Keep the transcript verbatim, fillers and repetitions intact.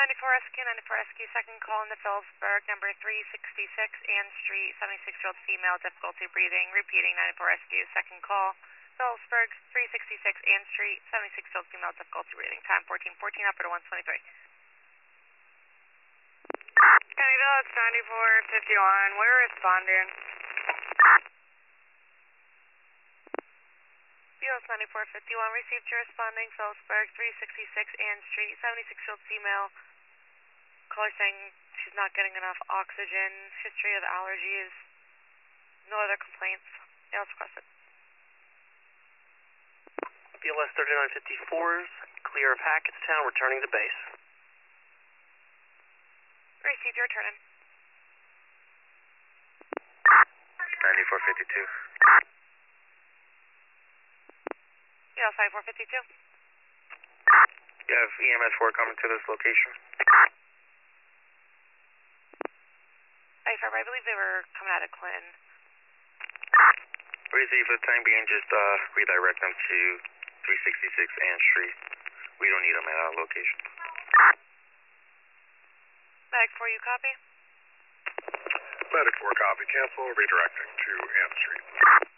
ninety-four S Q, ninety-four S Q, second call in the Phillipsburg, number three sixty-six Ann Street, seventy-six-year-old female, difficulty breathing, repeating, ninety-four S Q, second call, Phillipsburg, three sixty-six Ann Street, seventy-six-year-old female, difficulty breathing, time fourteen fourteen, operator one twenty-three. Canada, it's ninety-four fifty-one, we're responding. U S ninety-four fifty-one, received your responding, Phillipsburg, three sixty-six Ann Street, seventy-six-year-old female, caller saying she's not getting enough oxygen, history of allergies, no other complaints, else requested. B L S thirty-nine fifty-fours, clear of Hackettstown, returning to base. Received your return in. ninety-four fifty-two. U S ninety-four fifty-two. You have E M S four coming to this location. I believe they were coming out of Clinton. Receive for the time being, just uh, redirect them to three sixty-six Ann Street. We don't need them at our location. Medic four, you copy? Medic four, copy. Cancel, redirecting to Ann Street.